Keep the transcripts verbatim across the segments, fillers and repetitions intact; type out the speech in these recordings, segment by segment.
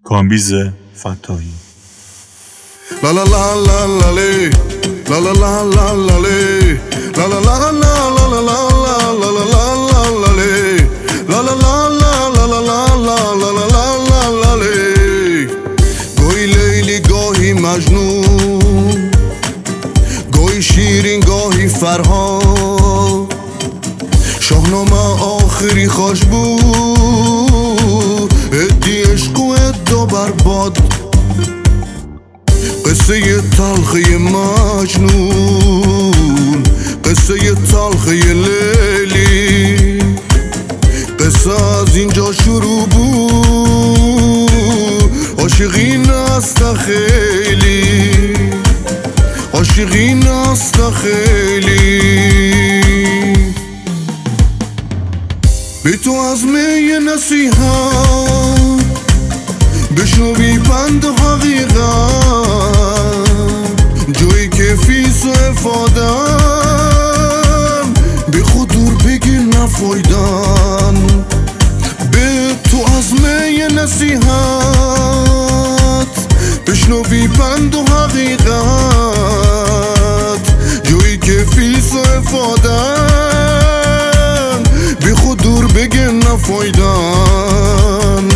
کامبیز فتاحی. لا لا لا لا لا لی لا لا لا لا لا لی لا لا لا لا لا لا لا لا لا لا لا لی لا لا لا لا لا لا لا لا لا لا لا لی. گاهی لیلی گاهی مجنون، گاهی شیرین گاهی فرهاد، شاهنامه آخری خوش بود، ادی عشق و ادا برباد، قصه تلخی مجنون، قصه تلخی لیلی، قصه از اینجا شروع بود. عاشقی نست خیلی، عاشقی نست خیلی، بی تو از می نصیحت بشنوی پند و حقیقت، جایی که فیس و افادن بی خود دور بگیر نفایدن. به تو از می نصیحت بشنوی پند و حقیقت، جایی که فیس و افادن بی خود دور بگیر نفایدن.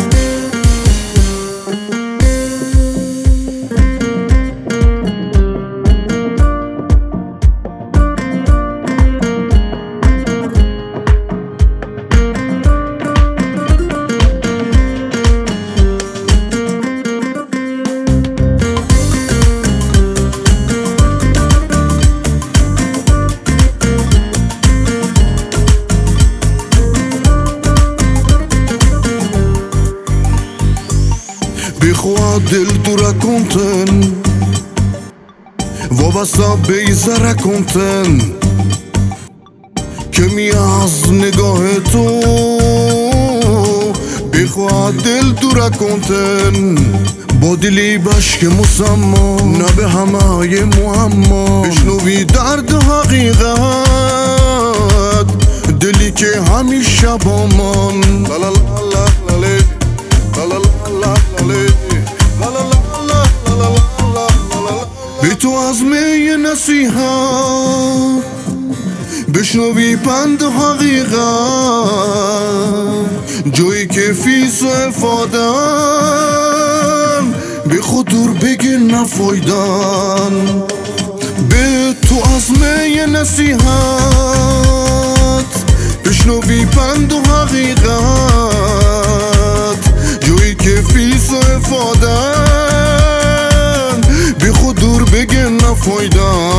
بخواه دل تو رکنتن وابسته بیزه رکنتن، کمی از نگاه تو بخواه دل تو رکنتن، با دلی بشک مسما نه به همه معما، بشنوی درد حقیقت، دلی که همیشه با من. لا لا لا لا لا لا لا لا. بی تو از می نصیحت بشنوی پند و حقیقت، جایی که فیس و افادن بی خود دور بگیر نفایدن. به تو از می نصیحت بشنوی پند و حقیقت، جایی که فیس و افادن بی خود دور بگیر نفایدن.